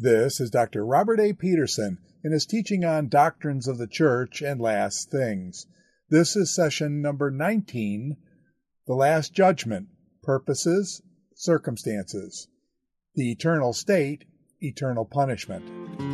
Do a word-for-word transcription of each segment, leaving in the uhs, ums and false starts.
This is Doctor Robert A. Peterson in his teaching on Doctrines of the Church and Last Things. This is session number nineteen, The Last Judgment, Purposes, Circumstances, the Eternal State, Eternal Punishment.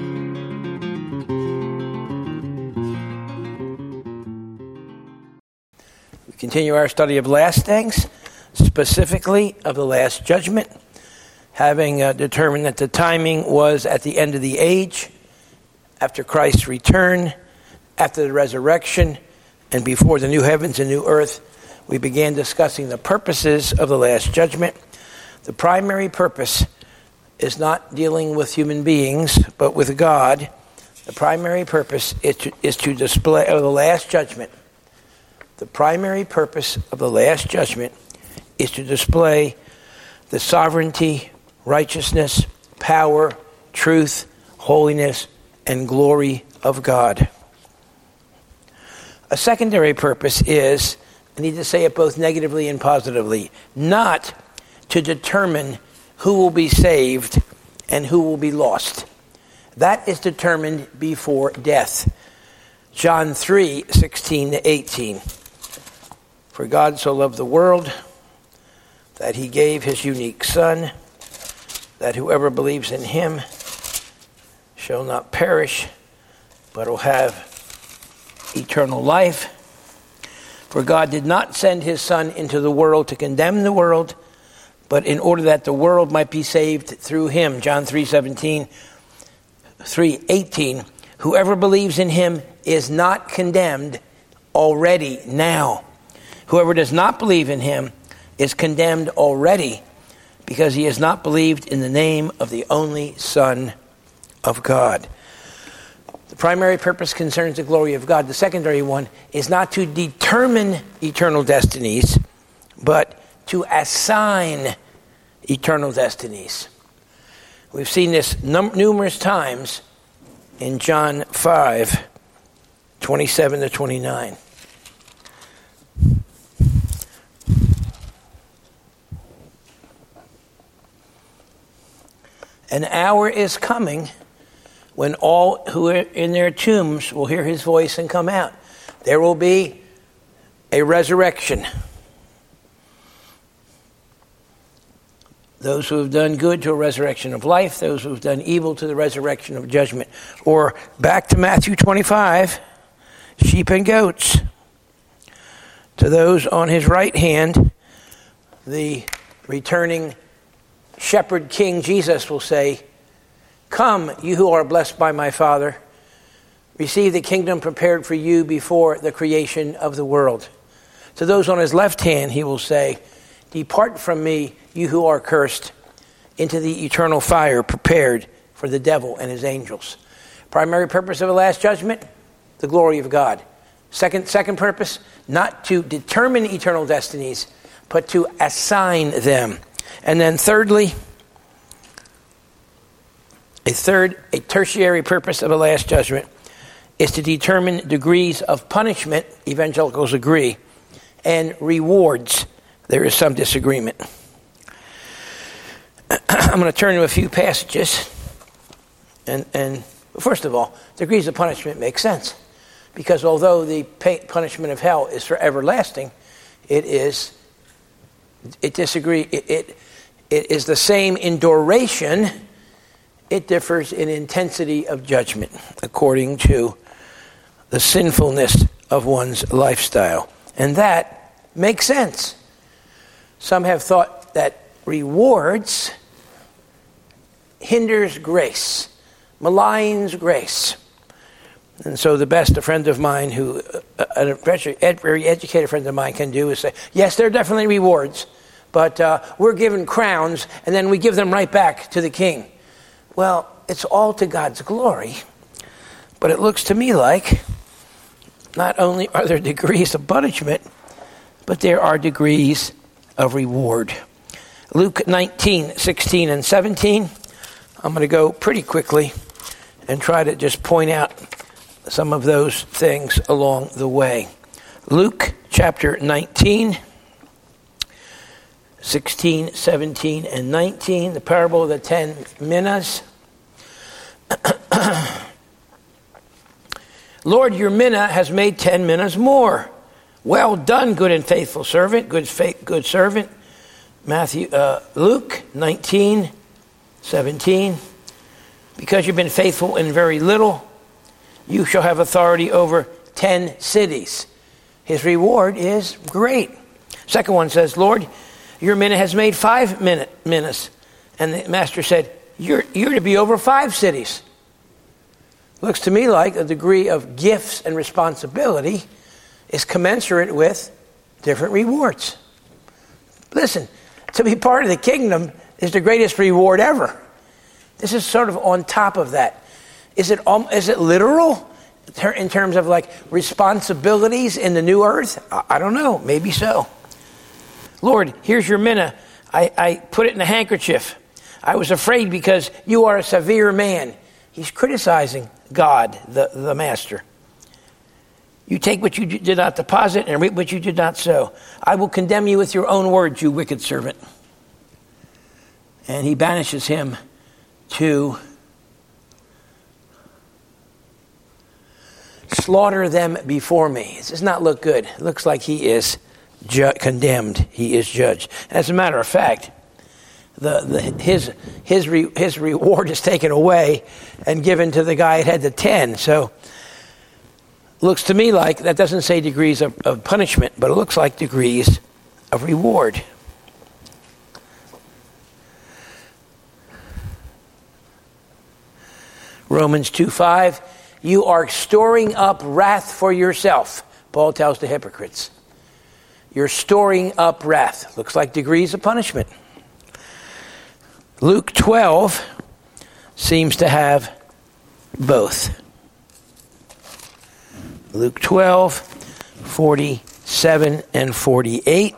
We continue our study of last things, specifically of the Last Judgment, having uh, determined that the timing was at the end of the age, after Christ's return, after the resurrection, and before the new heavens and new earth. We began discussing the purposes of the Last Judgment. The primary purpose is not dealing with human beings, but with God. The primary purpose is to, is to display of the Last Judgment. The primary purpose of the Last Judgment is to display the sovereignty, righteousness, power, truth, holiness, and glory of God. A secondary purpose is, I need to say it both negatively and positively, not to determine who will be saved and who will be lost. That is determined before death. John three, sixteen to eighteen. For God so loved the world that he gave his unique Son, that whoever believes in him shall not perish, but will have eternal life. For God did not send his Son into the world to condemn the world, but in order that the world might be saved through him. John three seventeen, three eighteen. Whoever believes in him is not condemned already now. Whoever does not believe in him is condemned already, because he has not believed in the name of the only Son of God. The primary purpose concerns the glory of God. The secondary one is not to determine eternal destinies, but to assign eternal destinies. We've seen this num- numerous times in John five, twenty-seven to twenty-nine. An hour is coming when all who are in their tombs will hear his voice and come out. There will be a resurrection. Those who have done good to a resurrection of life, those who have done evil to the resurrection of judgment. Or back to Matthew twenty-five, sheep and goats. To those on his right hand, the returning Shepherd King Jesus will say, "Come, you who are blessed by my Father, receive the kingdom prepared for you before the creation of the world." To those on his left hand, he will say, "Depart from me, you who are cursed, into the eternal fire prepared for the devil and his angels." Primary purpose of the Last Judgment, the glory of God. Second, second purpose, not to determine eternal destinies, but to assign them. And then thirdly, a third, a tertiary purpose of the Last Judgment is to determine degrees of punishment, evangelicals agree, and rewards. There is some disagreement. I'm going to turn to a few passages. And, and first of all, degrees of punishment make sense. Because although the punishment of hell is for everlasting, it is, it disagree, it, it, it is the same in duration. It differs in intensity of judgment according to the sinfulness of one's lifestyle. And that makes sense. Some have thought that rewards hinders grace, maligns grace. And so the best a friend of mine who, a very educated friend of mine can do is say, yes, there are definitely rewards, but uh, we're given crowns and then we give them right back to the king. Well, it's all to God's glory, but it looks to me like not only are there degrees of punishment, but there are degrees of reward. Luke nineteen, sixteen, and seventeen. I'm going to go pretty quickly and try to just point out some of those things along the way. Luke chapter nineteen, sixteen, seventeen, and nineteen, the parable of the ten minas. Lord, your mina has made ten minas more. Well done, good and faithful servant, good fa- good servant. Matthew, uh, Luke nineteen, seventeen. Because you've been faithful in very little, you shall have authority over ten cities. His reward is great. Second one says, Lord, your mina has made five min- minas. And the master said, you're, you're to be over five cities. Looks to me like a degree of gifts and responsibility is commensurate with different rewards. Listen, to be part of the kingdom is the greatest reward ever. This is sort of on top of that. Is it um, is it literal in terms of like responsibilities in the new earth? I, I don't know. Maybe so. Lord, here's your mina. I, I put it in a handkerchief. I was afraid because you are a severe man. He's criticizing God, the, the master. You take what you did not deposit and reap what you did not sow. I will condemn you with your own words, you wicked servant. And he banishes him to slaughter them before me. This does not look good. It looks like he is ju- condemned. He is judged. As a matter of fact, the, the his his re, his reward is taken away and given to the guy that had the ten. So looks to me like that doesn't say degrees of, of punishment, but it looks like degrees of reward. Romans two five, you are storing up wrath for yourself, Paul tells the hypocrites. You're storing up wrath. Looks like degrees of punishment. Luke twelve seems to have both. Luke twelve, forty-seven and forty-eight.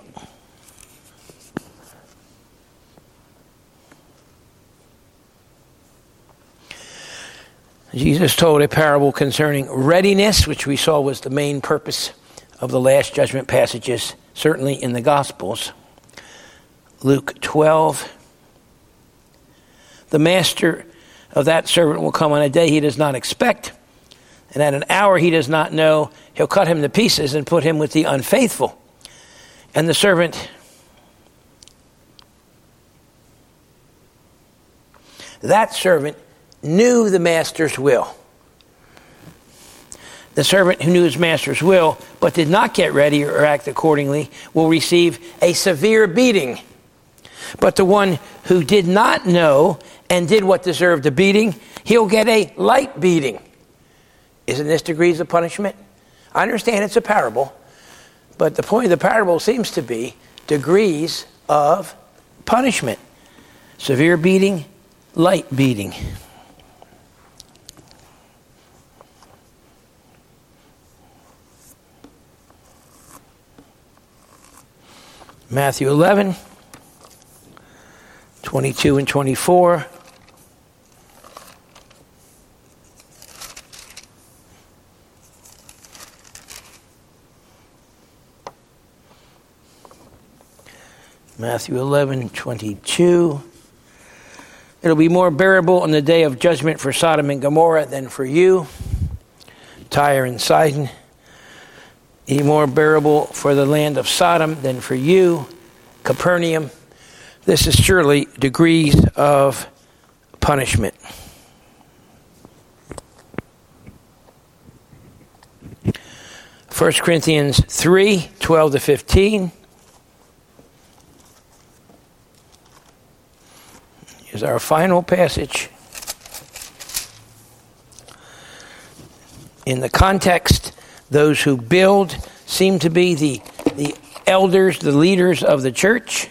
Jesus told a parable concerning readiness, which we saw was the main purpose of the last judgment passages, certainly in the Gospels. Luke twelve. The master of that servant will come on a day he does not expect, and at an hour he does not know. He'll cut him to pieces and put him with the unfaithful. And the servant, that servant knew the master's will. The servant who knew his master's will but did not get ready or act accordingly will receive a severe beating. But the one who did not know and did what deserved a beating, he'll get a light beating. Isn't this degrees of punishment? I understand it's a parable, but the point of the parable seems to be degrees of punishment. Severe beating, light beating. Matthew eleven, twenty-two and twenty-four. Matthew eleven, twenty-two. It'll be more bearable on the day of judgment for Sodom and Gomorrah than for you, Tyre and Sidon. Be more bearable for the land of Sodom than for you, Capernaum. This is surely degrees of punishment. First Corinthians three, twelve to fifteen. Here's our final passage. In the context, those who build seem to be the, the elders, the leaders of the church.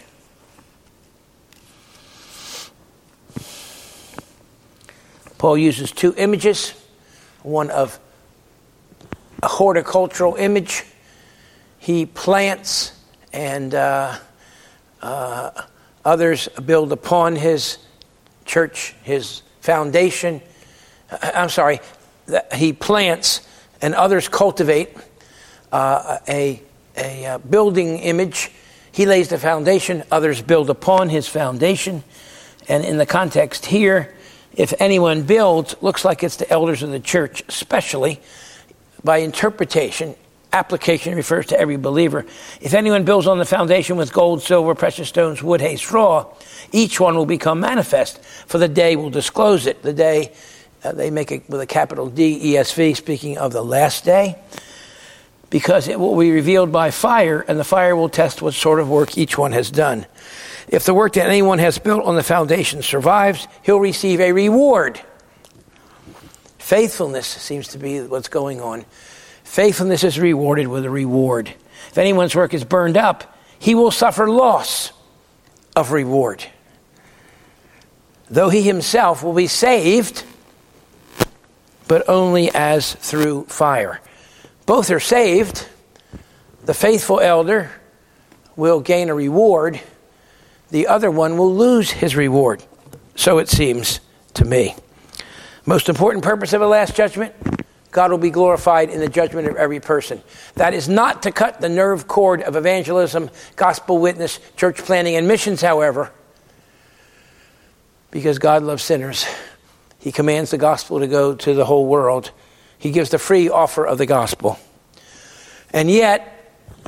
Paul uses two images, one of a horticultural image. He plants and uh, uh, others build upon his church, his foundation. I'm sorry, he plants and others cultivate uh, a, a, a building image. He lays the foundation, others build upon his foundation. And in the context here, if anyone builds, looks like it's the elders of the church especially. by interpretation. Application refers to every believer. If anyone builds on the foundation with gold, silver, precious stones, wood, hay, straw, each one will become manifest, for the day will disclose it. The day, uh, they make it with a capital D, E S V, speaking of the last day, because it will be revealed by fire, and the fire will test what sort of work each one has done. If the work that anyone has built on the foundation survives, he'll receive a reward. Faithfulness seems to be what's going on. Faithfulness is rewarded with a reward. If anyone's work is burned up, he will suffer loss of reward, though he himself will be saved, but only as through fire. Both are saved. The faithful elder will gain a reward. The other one will lose his reward. So it seems to me. Most important purpose of the last judgment, God will be glorified in the judgment of every person. That is not to cut the nerve cord of evangelism, gospel witness, church planting, and missions, however, because God loves sinners. He commands the gospel to go to the whole world. He gives the free offer of the gospel. And yet,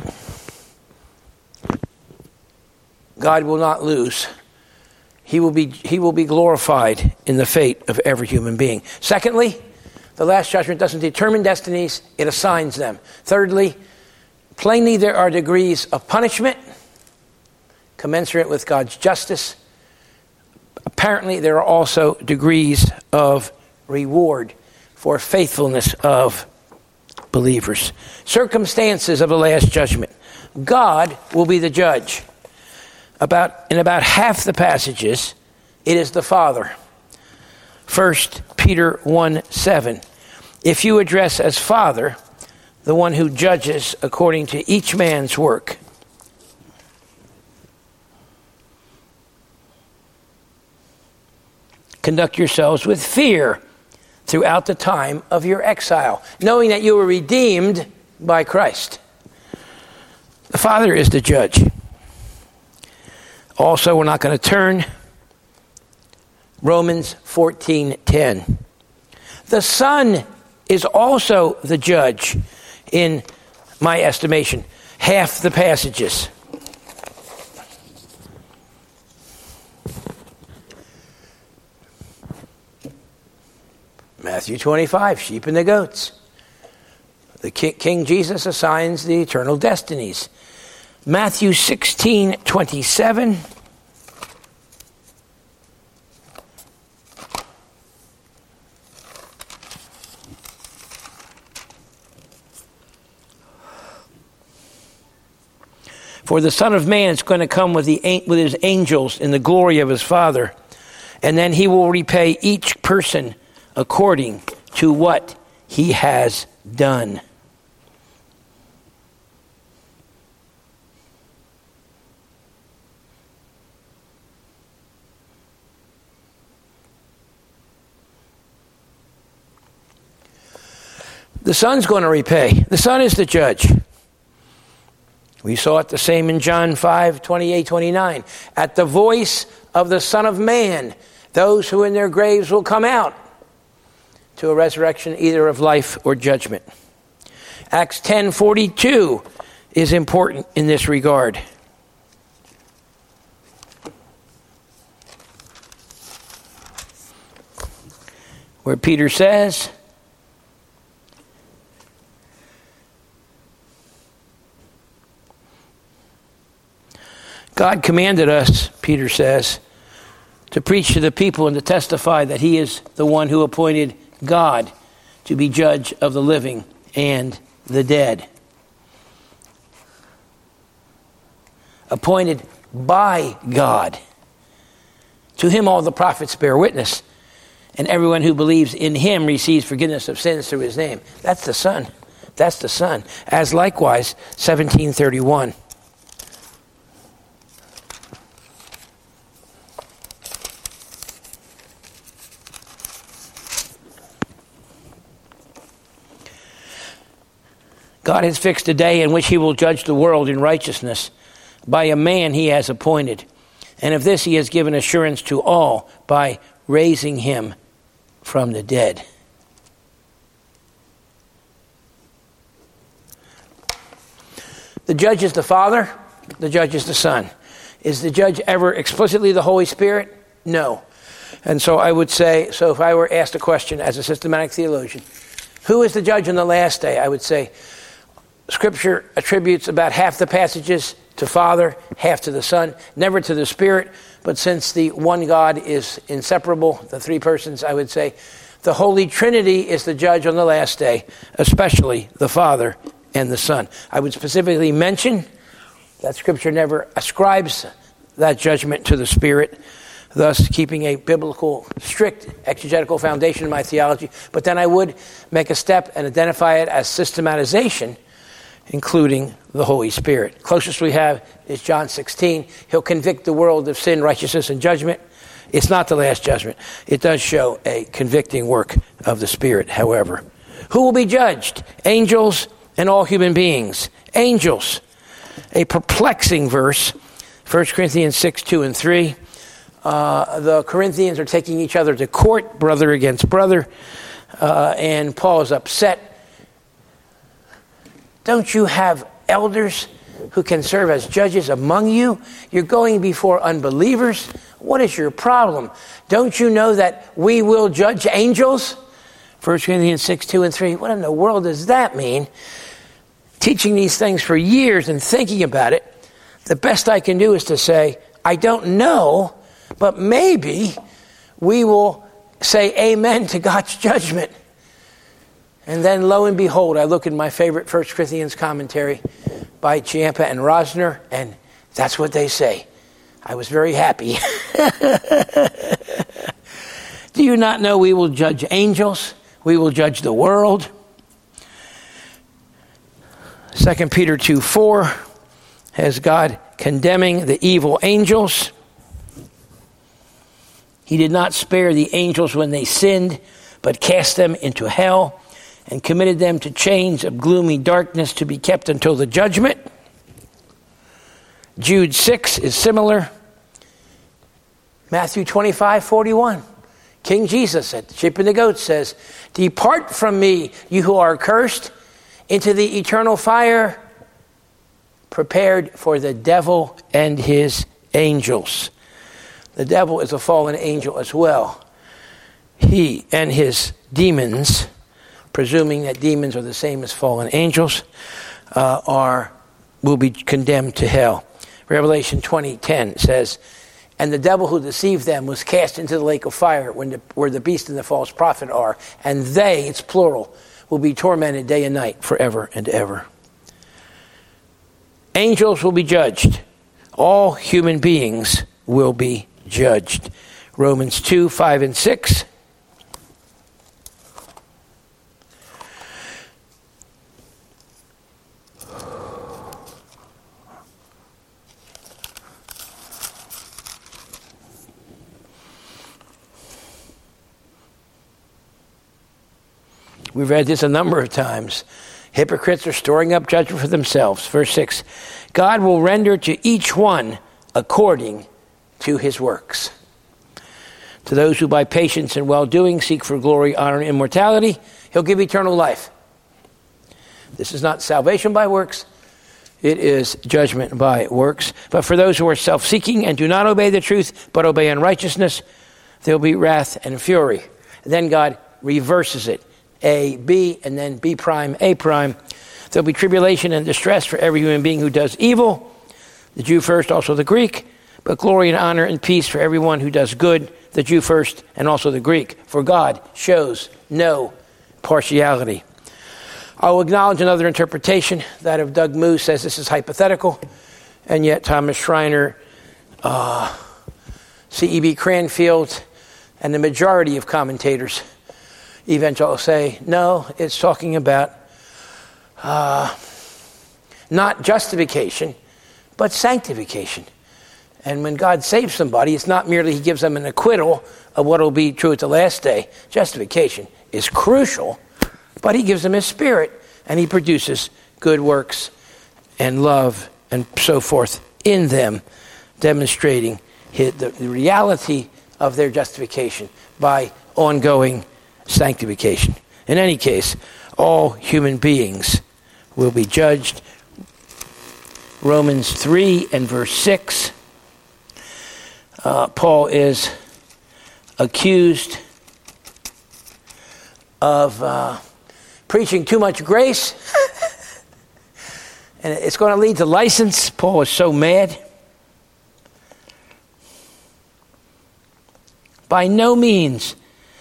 God will not lose. He will be, he will be glorified in the fate of every human being. Secondly, the last judgment doesn't determine destinies, it assigns them. Thirdly, plainly there are degrees of punishment commensurate with God's justice. Apparently there are also degrees of reward for faithfulness of believers. Circumstances of the last judgment. God will be the judge. About in about half the passages, it is the Father. First Peter one seven. If you address as Father the one who judges according to each man's work. Conduct yourselves with fear throughout the time of your exile, knowing that you were redeemed by Christ. The Father is the judge. Also, we're not going to turn. Romans fourteen ten. The Son is also the judge in my estimation. Half the passages. Matthew twenty-five, sheep and the goats. The King Jesus assigns the eternal destinies. Matthew sixteen twenty-seven. For the Son of Man is going to come with, the, with his angels in the glory of his Father, and then he will repay each person according to what he has done. The Son's going to repay. The Son is the judge. We saw it the same in John five twenty-eight twenty-nine. At the voice of the Son of Man, those who in their graves will come out to a resurrection either of life or judgment. Acts ten forty-two is important in this regard. Where Peter says, God commanded us, Peter says, to preach to the people and to testify that he is the one who appointed God to be judge of the living and the dead. Appointed by God. To him all the prophets bear witness, and everyone who believes in him receives forgiveness of sins through his name. That's the Son. That's the Son. As likewise, seventeen thirty-one. God has fixed a day in which he will judge the world in righteousness by a man he has appointed. And of this he has given assurance to all by raising him from the dead. The judge is the Father. The judge is the Son. Is the judge ever explicitly the Holy Spirit? No. And so I would say, so if I were asked a question as a systematic theologian, who is the judge on the last day? I would say Scripture attributes about half the passages to Father, half to the Son, never to the Spirit. But since the one God is inseparable, the three persons, I would say the Holy Trinity is the judge on the last day, especially the Father and the Son. I would specifically mention that Scripture never ascribes that judgment to the Spirit, thus keeping a biblical, strict exegetical foundation in my theology. But then I would make a step and identify it as systematization, including the Holy Spirit. Closest we have is John sixteen. He'll convict the world of sin, righteousness, and judgment. It's not the last judgment. It does show a convicting work of the Spirit, however. Who will be judged? Angels and all human beings. Angels. A perplexing verse, First Corinthians six, two and three. Uh, the Corinthians are taking each other to court, brother against brother, uh, and Paul is upset. Don't you have elders who can serve as judges among you? You're going before unbelievers. What is your problem? Don't you know that we will judge angels? First Corinthians six, two and three. What in the world does that mean? Teaching these things for years and thinking about it, the best I can do is to say, I don't know, but maybe we will say amen to God's judgment. And then lo and behold, I look in my favorite First Corinthians commentary by Ciampa and Rosner, and that's what they say. I was very happy. Do you not know we will judge angels? We will judge the world. Second Peter two, four has God condemning the evil angels. He did not spare the angels when they sinned, but cast them into hell and committed them to chains of gloomy darkness to be kept until the judgment. Jude six is similar. Matthew twenty-five, forty-one. King Jesus at the sheep and the goats says, depart from me, you who are cursed, into the eternal fire prepared for the devil and his angels. The devil is a fallen angel as well. He and his demons, presuming that demons are the same as fallen angels, uh, are will be condemned to hell. Revelation twenty ten says, and the devil who deceived them was cast into the lake of fire when the, where the beast and the false prophet are. And they, it's plural, will be tormented day and night forever and ever. Angels will be judged. All human beings will be judged. Romans two, five and six. We've read this a number of times. Hypocrites are storing up judgment for themselves. Verse six, God will render to each one according to his works. To those who by patience and well-doing seek for glory, honor, and immortality, he'll give eternal life. This is not salvation by works. It is judgment by works. But for those who are self-seeking and do not obey the truth, but obey unrighteousness, there'll be wrath and fury. And then God reverses it. A, B, and then B prime, A prime. There'll be tribulation and distress for every human being who does evil. The Jew first, also the Greek. But glory and honor and peace for everyone who does good. The Jew first, and also the Greek. For God shows no partiality. I'll acknowledge another interpretation. That of Doug Moo says this is hypothetical. And yet Thomas Schreiner, uh, C E B Cranfield, and the majority of commentators eventually say, no, it's talking about uh, not justification, but sanctification. And when God saves somebody, it's not merely he gives them an acquittal of what will be true at the last day. Justification is crucial, but he gives them his spirit, and he produces good works and love and so forth in them, demonstrating his, the, the reality of their justification by ongoing sanctification. In any case, all human beings will be judged. Romans three and verse six. Uh, Paul is accused of uh, preaching too much grace. And it's going to lead to license. Paul is so mad. By no means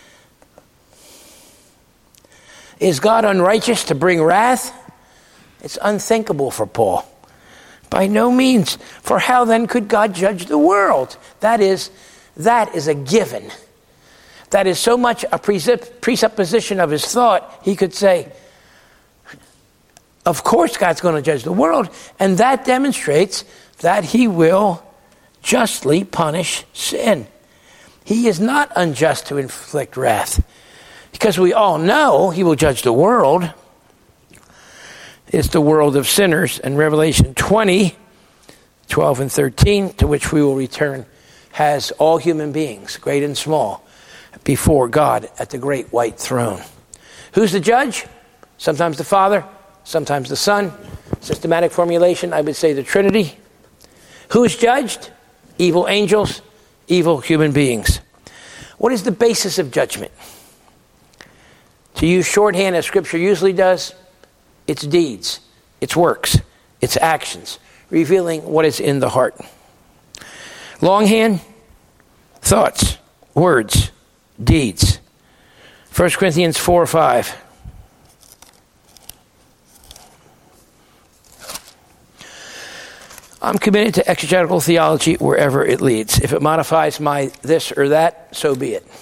is God unrighteous to bring wrath. It's unthinkable for Paul. By no means. For how then could God judge the world? That is, that is a given. That is so much a presupposition of his thought, he could say, of course God's going to judge the world. And that demonstrates that he will justly punish sin. He is not unjust to inflict wrath. Because we all know he will judge the world. It's the world of sinners. And Revelation twenty, twelve and thirteen, to which we will return, has all human beings, great and small, before God at the great white throne. Who's the judge? Sometimes the Father, sometimes the Son. Systematic formulation, I would say the Trinity. Who's judged? Evil angels, evil human beings. What is the basis of judgment? To use shorthand as Scripture usually does, it's deeds, it's works, it's actions, revealing what is in the heart. Longhand, thoughts, words, deeds. First Corinthians four five. I'm committed to exegetical theology wherever it leads. If it modifies my this or that, so be it.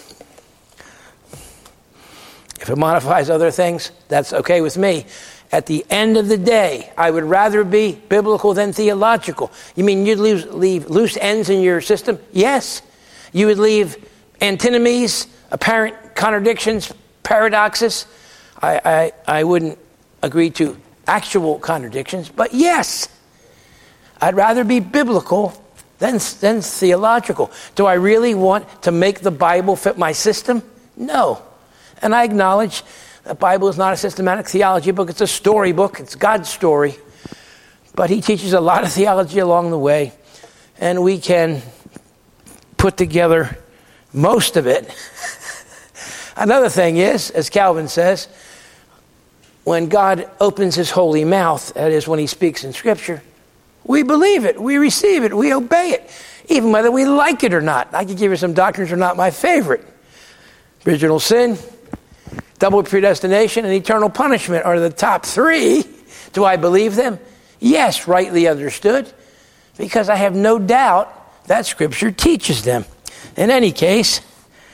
If it modifies other things, that's okay with me. At the end of the day, I would rather be biblical than theological. You mean you'd leave, leave loose ends in your system? Yes. You would leave antinomies, apparent contradictions, paradoxes. I, I, I wouldn't agree to actual contradictions, but yes. I'd rather be biblical than, than theological. Do I really want to make the Bible fit my system? No. And I acknowledge the Bible is not a systematic theology book. It's a story book. It's God's story. But he teaches a lot of theology along the way. And we can put together most of it. Another thing is, as Calvin says, when God opens his holy mouth, that is when he speaks in Scripture, we believe it, we receive it, we obey it, even whether we like it or not. I could give you some doctrines that are not my favorite. Original sin, double predestination, and eternal punishment are the top three. Do I believe them? Yes, rightly understood, because I have no doubt that Scripture teaches them. In any case,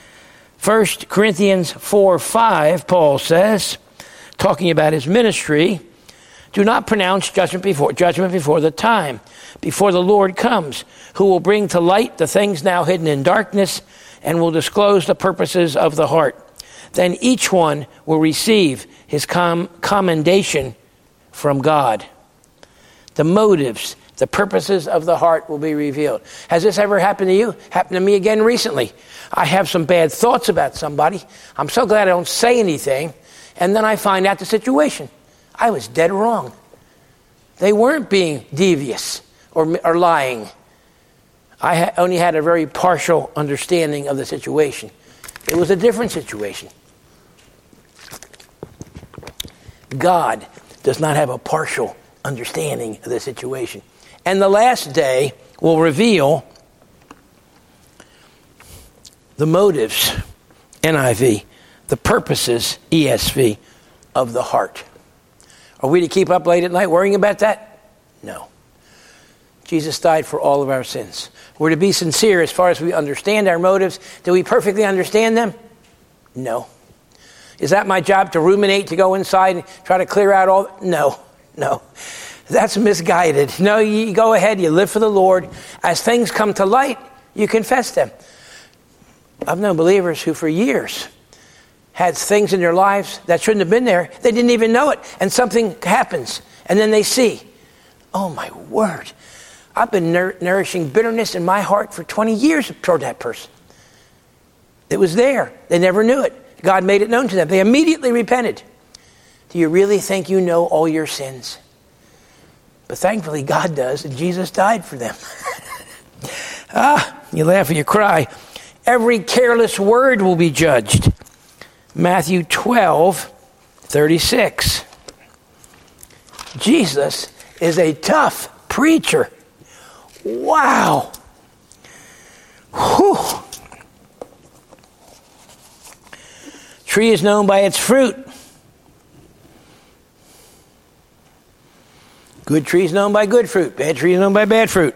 First Corinthians four five, Paul says, talking about his ministry, do not pronounce judgment before judgment before the time, before the Lord comes, who will bring to light the things now hidden in darkness and will disclose the purposes of the heart. Then each one will receive his com- commendation from God. The motives, the purposes of the heart will be revealed. Has this ever happened to you? Happened to me again recently. I have some bad thoughts about somebody. I'm so glad I don't say anything. And then I find out the situation. I was dead wrong. They weren't being devious or, or lying. I ha- only had a very partial understanding of the situation. It was a different situation. God does not have a partial understanding of the situation. And the last day will reveal the motives, N I V, the purposes, E S V, of the heart. Are we to keep up late at night worrying about that? No. Jesus died for all of our sins. We're to be sincere as far as we understand our motives. Do we perfectly understand them? No. Is that my job to ruminate, to go inside and try to clear out all? No, no. That's misguided. No, you go ahead, you live for the Lord. As things come to light, you confess them. I've known believers who for years had things in their lives that shouldn't have been there. They didn't even know it. And something happens. And then they see, oh my word, I've been nour- nourishing bitterness in my heart for twenty years toward that person. It was there. They never knew it. God made it known to them. They immediately repented. Do you really think you know all your sins? But thankfully God does, and Jesus died for them. Ah, you laugh or you cry. Every careless word will be judged. Matthew twelve, thirty-six. Jesus is a tough preacher. Wow. Whew. Tree is known by its fruit. Good tree is known by good fruit. Bad tree is known by bad fruit.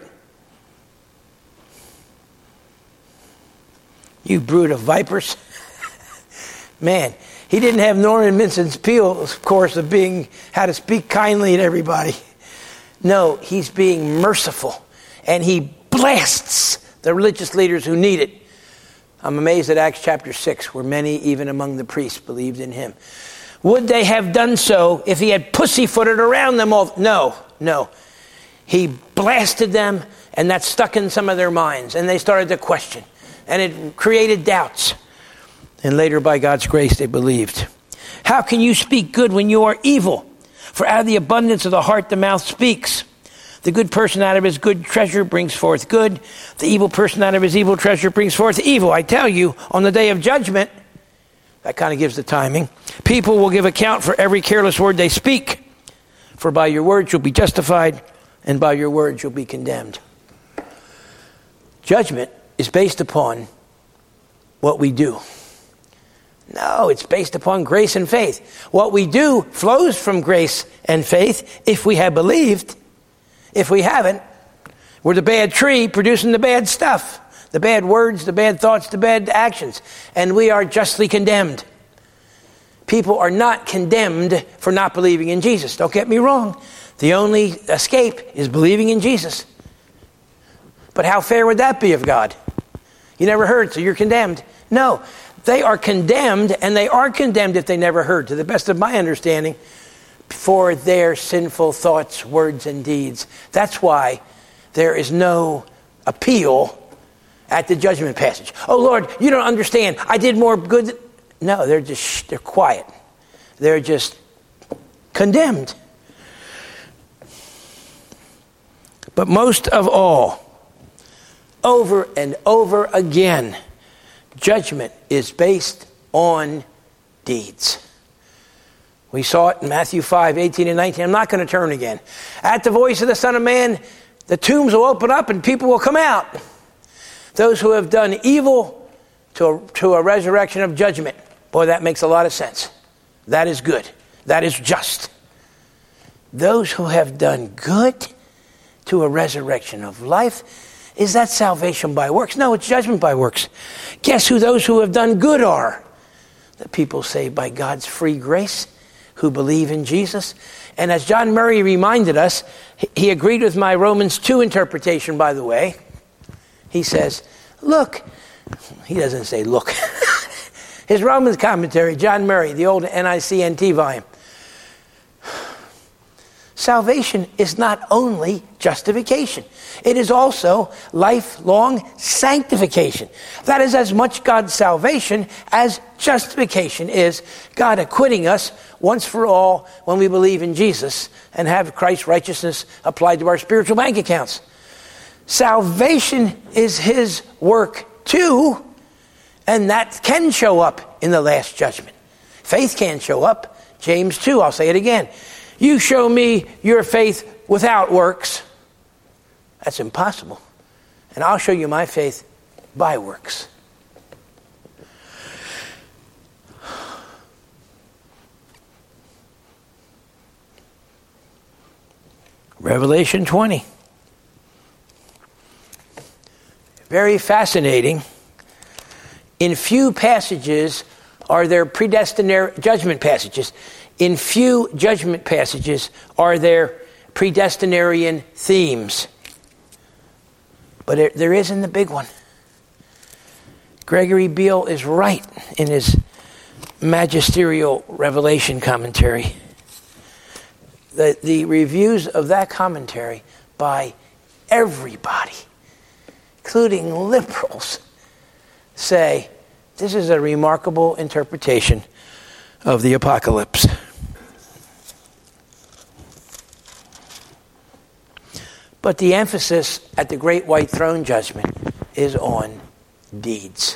You brood of vipers. Man, he didn't have Norman Vincent Peale's course of being how to speak kindly to everybody. No, he's being merciful. And he blasts the religious leaders who need it. I'm amazed at Acts chapter six, where many, even among the priests, believed in him. Would they have done so if he had pussyfooted around them all? No, no. He blasted them, and that stuck in some of their minds, and they started to question. And it created doubts. And later, by God's grace, they believed. How can you speak good when you are evil? For out of the abundance of the heart, the mouth speaks. The good person out of his good treasure brings forth good. The evil person out of his evil treasure brings forth evil. I tell you, on the day of judgment, that kind of gives the timing, people will give account for every careless word they speak. For by your words you'll be justified, and by your words you'll be condemned. Judgment is based upon what we do. No, it's based upon grace and faith. What we do flows from grace and faith if we have believed. If we haven't, we're the bad tree producing the bad stuff. The bad words, the bad thoughts, the bad actions. And we are justly condemned. People are not condemned for not believing in Jesus. Don't get me wrong. The only escape is believing in Jesus. But how fair would that be of God? You never heard, so you're condemned. No, they are condemned, and they are condemned if they never heard, to the best of my understanding, for their sinful thoughts, words, and deeds. That's why there is no appeal at the judgment passage. Oh, Lord, you don't understand. I did more good. Th-. No, they're just, they're quiet. They're just condemned. But most of all, over and over again, judgment is based on deeds. We saw it in Matthew five, eighteen and nineteen. I'm not going to turn again. At the voice of the Son of Man, the tombs will open up and people will come out. Those who have done evil to a, to a resurrection of judgment. Boy, that makes a lot of sense. That is good. That is just. Those who have done good to a resurrection of life. Is that salvation by works? No, it's judgment by works. Guess who those who have done good are? The people saved by God's free grace, who believe in Jesus. And as John Murray reminded us, he agreed with my Romans two interpretation, by the way. He says, look, he doesn't say look. His Romans commentary, John Murray, the old N I C N T volume. Salvation is not only justification. It is also lifelong sanctification. That is as much God's salvation as justification is God acquitting us once for all when we believe in Jesus and have Christ's righteousness applied to our spiritual bank accounts. Salvation is his work too, and that can show up in the last judgment. Faith can show up. James two, I'll say it again. You show me your faith without works. That's impossible. And I'll show you my faith by works. Revelation twenty. Very fascinating. In few passages are there predestinary judgment passages. In few judgment passages are there predestinarian themes. But it, there is in the big one. Gregory Beale is right in his magisterial Revelation commentary. The, the reviews of that commentary by everybody, including liberals, say this is a remarkable interpretation of the apocalypse. But the emphasis at the great white throne judgment is on deeds.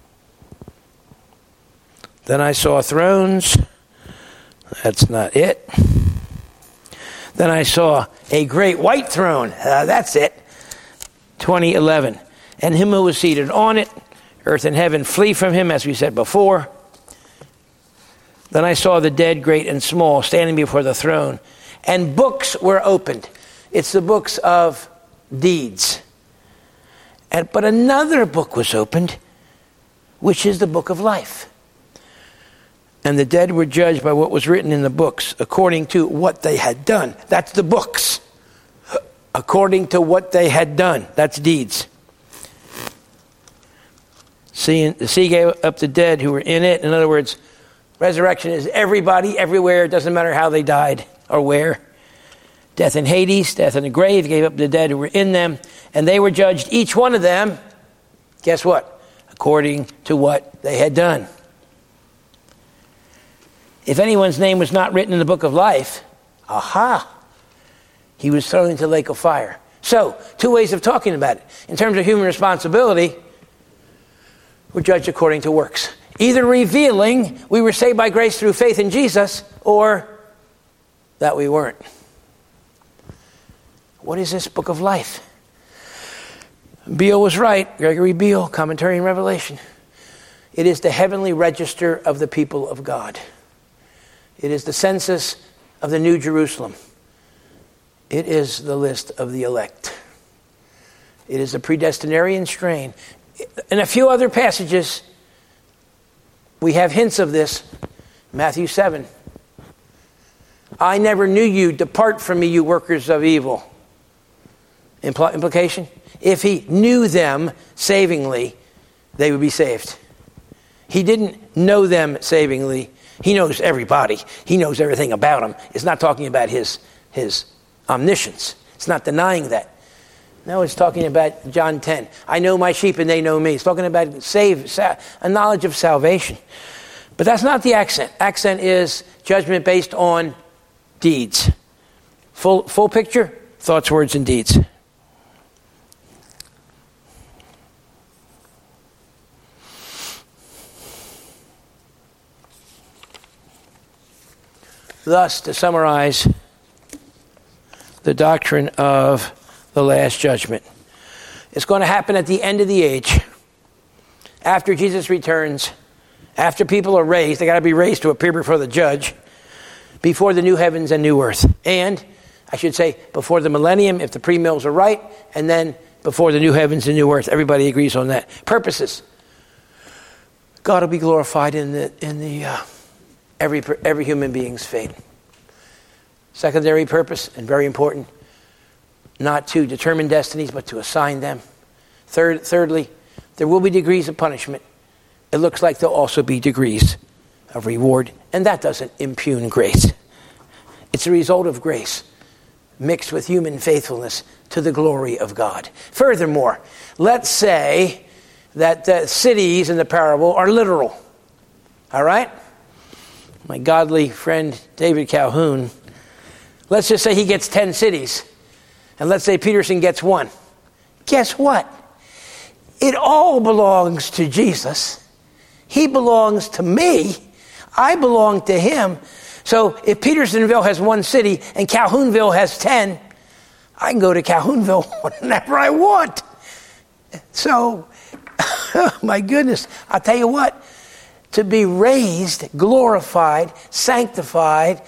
Then I saw thrones. That's not it. Then I saw a great white throne. Uh, that's it. twenty eleven. And him who was seated on it, earth and heaven flee from him, as we said before. Then I saw the dead, great and small, standing before the throne, and books were opened. It's the books of deeds. And, but another book was opened, which is the book of life. And the dead were judged by what was written in the books, according to what they had done. That's the books. According to what they had done. That's deeds. Sea, the sea gave up the dead who were in it. In other words, resurrection is everybody, everywhere. It doesn't matter how they died or where. Death in Hades, death in the grave, gave up the dead who were in them. And they were judged, each one of them, guess what? According to what they had done. If anyone's name was not written in the book of life, aha, he was thrown into the lake of fire. So, two ways of talking about it. In terms of human responsibility, we're judged according to works. Either revealing we were saved by grace through faith in Jesus, or that we weren't. What is this book of life? Beale was right, Gregory Beale, commentary in Revelation. It is the heavenly register of the people of God. It is the census of the New Jerusalem. It is the list of the elect. It is the predestinarian strain. In a few other passages, we have hints of this. Matthew seven. I never knew you. Depart from me, you workers of evil. Impl- implication? If he knew them savingly, they would be saved. He didn't know them savingly. He knows everybody. He knows everything about them. It's not talking about his, his omniscience. It's not denying that. No, it's talking about John ten. I know my sheep and they know me. It's talking about save, a knowledge of salvation. But that's not the accent. Accent is judgment based on deeds. Full, full picture, thoughts, words, and deeds. Thus, to summarize the doctrine of the last judgment, it's going to happen at the end of the age, after Jesus returns, after people are raised. They got to be raised to appear before the judge, before the new heavens and new earth. And, I should say, before the millennium, if the pre-mills are right, and then before the new heavens and new earth. Everybody agrees on that. Purposes. God will be glorified in the in the uh, every every human being's fate. Secondary purpose, and very important, not to determine destinies, but to assign them. Third, thirdly, there will be degrees of punishment. It looks like there'll also be degrees of reward, and that doesn't impugn grace. It's a result of grace mixed with human faithfulness to the glory of God. Furthermore, let's say that the cities in the parable are literal. All right? My godly friend David Calhoun, let's just say he gets ten cities. And let's say Peterson gets one. Guess what? It all belongs to Jesus. He belongs to me. I belong to him. So if Petersonville has one city and Calhounville has ten, I can go to Calhounville whenever I want. So, my goodness, I'll tell you what, to be raised, glorified, sanctified,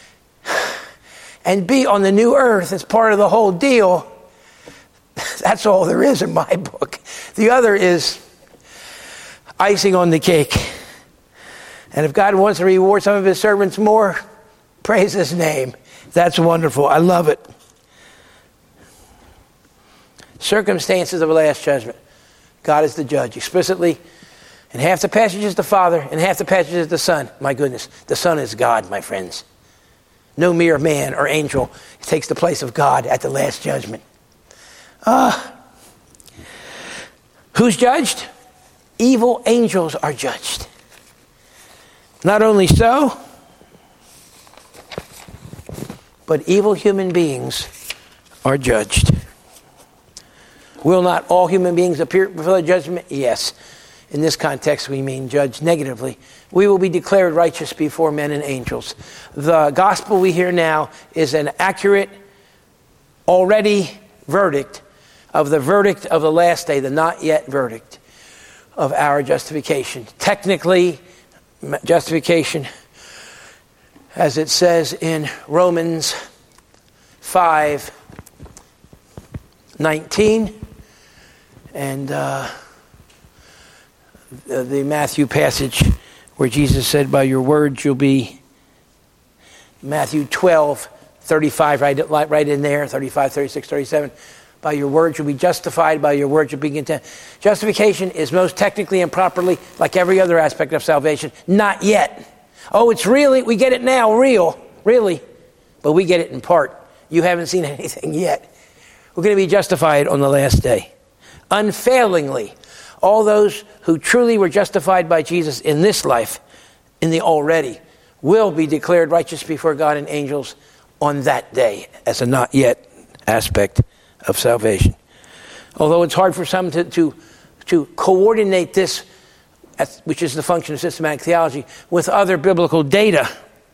and be on the new earth as part of the whole deal, that's all there is in my book. The other is icing on the cake. And if God wants to reward some of his servants more, praise his name. That's wonderful. I love it. Circumstances of the last judgment. God is the judge. Explicitly, in half the passage is the Father, and half the passage is the Son. My goodness, the Son is God, my friends. No mere man or angel takes the place of God at the last judgment. Uh, who's judged? Evil angels are judged. Not only so, but evil human beings are judged. Will not all human beings appear before the judgment? Yes. In this context, we mean judged negatively. We will be declared righteous before men and angels. The gospel we hear now is an accurate, already verdict of the verdict of the last day, the not yet verdict of our justification. Technically, justification, as it says in Romans five nineteen, and uh, the, the Matthew passage where Jesus said, by your words you'll be, Matthew twelve thirty-five, right, right in there, thirty-five, thirty-six, thirty-seven. By your words you'll be justified, by your words you'll be content. Justification is most technically and properly, like every other aspect of salvation, not yet. Oh, it's really, we get it now, real, really. But we get it in part. You haven't seen anything yet. We're going to be justified on the last day. Unfailingly, all those who truly were justified by Jesus in this life, in the already, will be declared righteous before God and angels on that day as a not yet aspect of salvation. Although it's hard for some to, to, to coordinate this, which is the function of systematic theology, with other biblical data,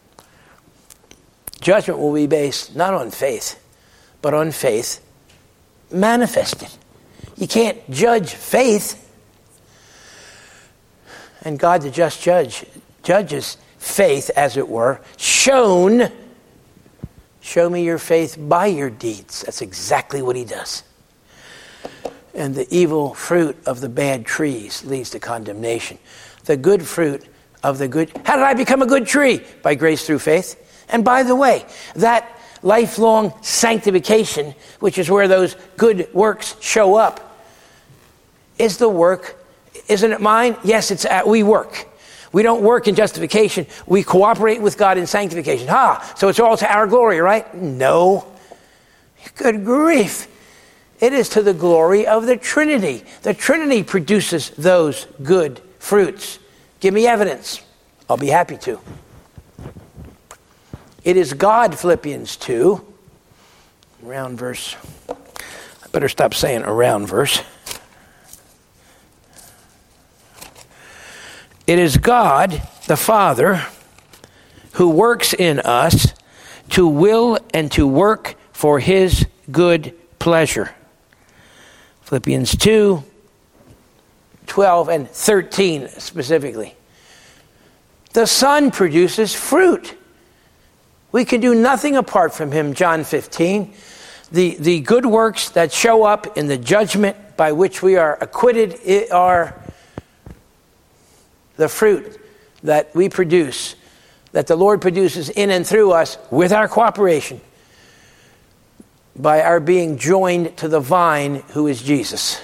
judgment will be based not on faith, but on faith manifested. You can't judge faith. And God, the just judge, judges faith, as it were, shown. Show me your faith by your deeds. That's exactly what he does. And the evil fruit of the bad trees leads to condemnation. The good fruit of the good... How did I become a good tree? By grace through faith. And by the way, that lifelong sanctification, which is where those good works show up, is the work. Isn't it mine? Yes, it's at, we work. We don't work in justification. We cooperate with God in sanctification. Ha! So it's all to our glory, right? No. Good grief. It is to the glory of the Trinity. The Trinity produces those good fruits. Give me evidence. I'll be happy to. It is God, Philippians two, around verse. I better stop saying around verse. It is God, the Father, who works in us to will and to work for his good pleasure. Philippians two, twelve and thirteen specifically. The Son produces fruit. We can do nothing apart from him, John fifteen. The, the good works that show up in the judgment by which we are acquitted are the fruit that we produce, that the Lord produces in and through us with our cooperation by our being joined to the vine who is Jesus.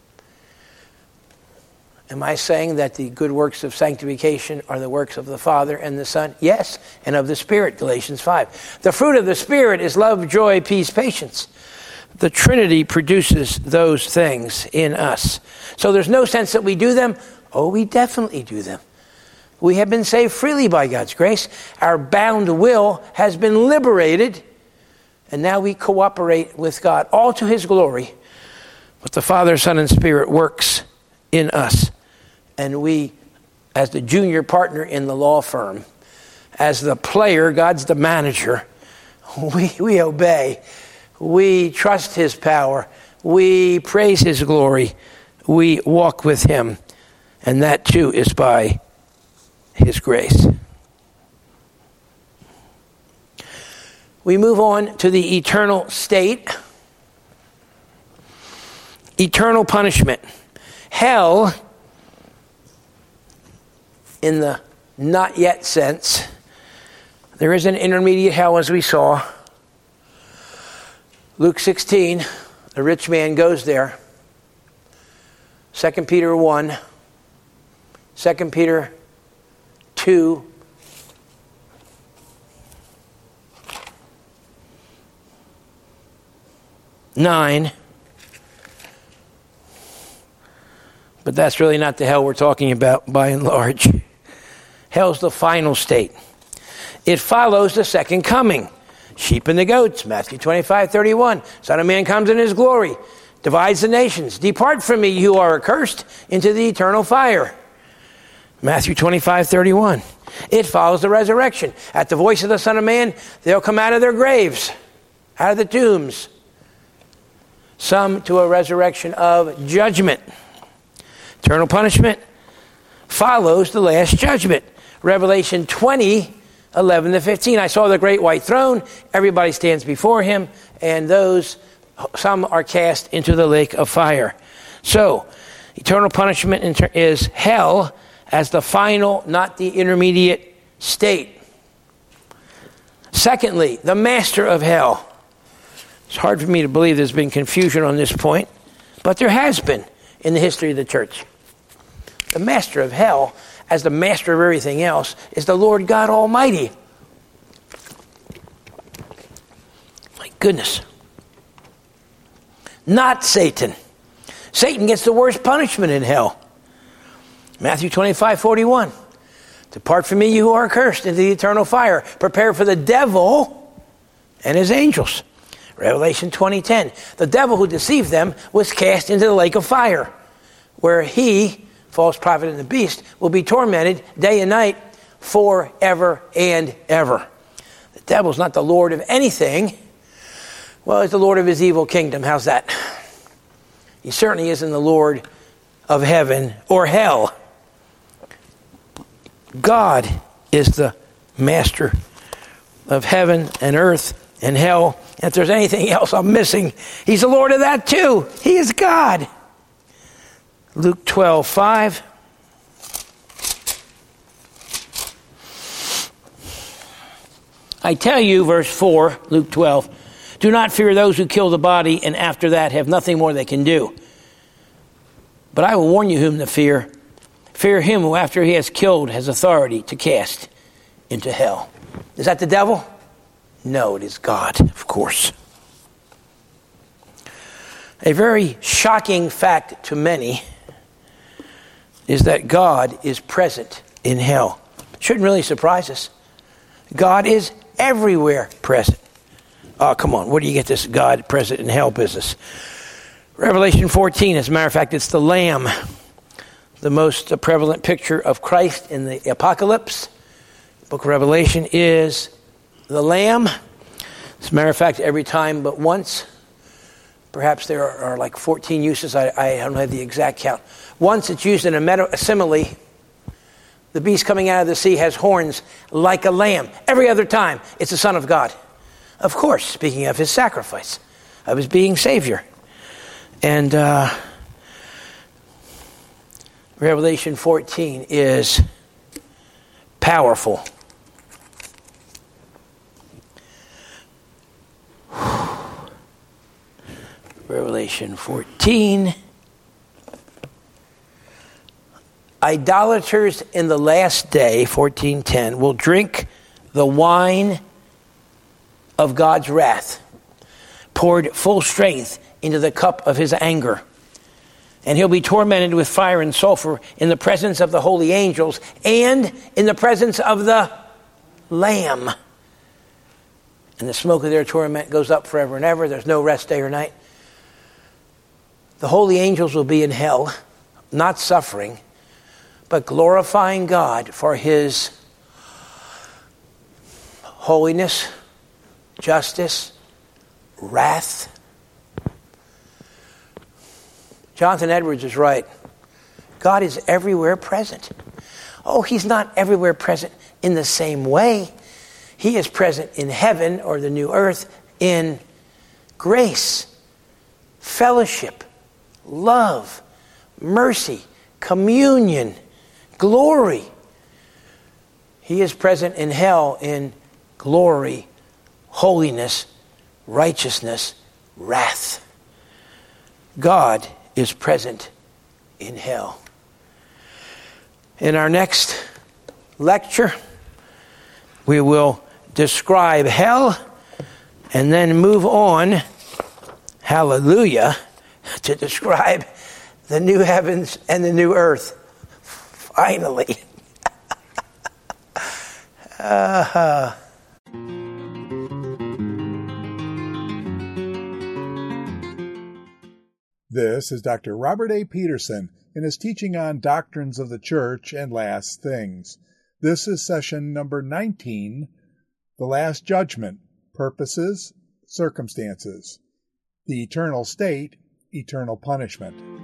Am I saying that the good works of sanctification are the works of the Father and the Son? Yes, and of the Spirit, Galatians five. The fruit of the Spirit is love, joy, peace, patience. The Trinity produces those things in us. So there's no sense that we do them. Oh, we definitely do them. We have been saved freely by God's grace. Our bound will has been liberated. And now we cooperate with God, all to his glory. But the Father, Son, and Spirit works in us. And we, as the junior partner in the law firm, as the player, God's the manager, we, we obey. We trust his power. We praise his glory. We walk with him. And that too is by his grace. We move on to the eternal state. Eternal punishment. Hell, in the not yet sense, there is an intermediate hell as we saw. Luke sixteen, the rich man goes there. Second Peter one. Second Peter two. nine. But that's really not the hell we're talking about by and large. Hell's the final state. It follows the second coming. Sheep and the goats, Matthew twenty-five thirty-one. Son of Man comes in his glory, divides the nations. Depart from me, you are accursed, into the eternal fire. Matthew twenty-five thirty-one. It follows the resurrection. At the voice of the Son of Man, they'll come out of their graves, out of the tombs. Some to a resurrection of judgment. Eternal punishment follows the last judgment. Revelation twenty, eleven to fifteen. I saw the great white throne. Everybody stands before him, and those, some are cast into the lake of fire. So, eternal punishment is hell as the final, not the intermediate state. Secondly, the master of hell. It's hard for me to believe there's been confusion on this point, but there has been in the history of the church. The master of hell, as the master of everything else, is the Lord God Almighty. My goodness. Not Satan. Satan gets the worst punishment in hell. Matthew twenty-five forty-one. Depart from me, you who are cursed, into the eternal fire. Prepare for the devil and his angels. Revelation twenty ten. The devil who deceived them was cast into the lake of fire, where he, false prophet and the beast, will be tormented day and night forever and ever. The devil's not the Lord of anything. Well, he's the Lord of his evil kingdom. How's that? He certainly isn't the Lord of heaven or hell. God is the master of heaven and earth and hell. And if there's anything else I'm missing, he's the Lord of that too. He is God. Luke twelve five. I tell you, verse four, Luke twelve, do not fear those who kill the body and after that have nothing more they can do. But I will warn you whom to fear. Fear him who after he has killed has authority to cast into hell. Is that the devil? No, it is God, of course. A very shocking fact to many is that God is present in hell. Shouldn't really surprise us. God is everywhere present. Oh, come on, where do you get this God present in hell business? Revelation fourteen, as a matter of fact, it's the Lamb, the most prevalent picture of Christ in the Apocalypse. The book of Revelation is the Lamb. As a matter of fact, every time but once, perhaps there are, are like fourteen uses, I, I don't have the exact count. Once it's used in a, meta, a simile. The beast coming out of the sea has horns like a lamb. Every other time, it's the Son of God. Of course, speaking of his sacrifice, of his being Savior. And uh, Revelation fourteen is powerful. Revelation fourteen. Idolaters in the last day, fourteen ten, will drink the wine of God's wrath, poured full strength into the cup of his anger. And he'll be tormented with fire and sulfur in the presence of the holy angels and in the presence of the Lamb. And the smoke of their torment goes up forever and ever. There's no rest day or night. The holy angels will be in hell, not suffering, but glorifying God for his holiness, justice, wrath. Jonathan Edwards is right. God is everywhere present. Oh, he's not everywhere present in the same way. He is present in heaven or the new earth in grace, fellowship, love, mercy, communion, glory. He is present in hell in glory, holiness, righteousness, wrath. God is present in hell. In our next lecture, we will describe hell and then move on, hallelujah, to describe the new heavens and the new earth. Finally. uh-huh. This is Doctor Robert A. Peterson in his teaching on Doctrines of the Church and Last Things. This is session number nineteen, The Last Judgment, Purposes, Circumstances. The Eternal State, Eternal Punishment.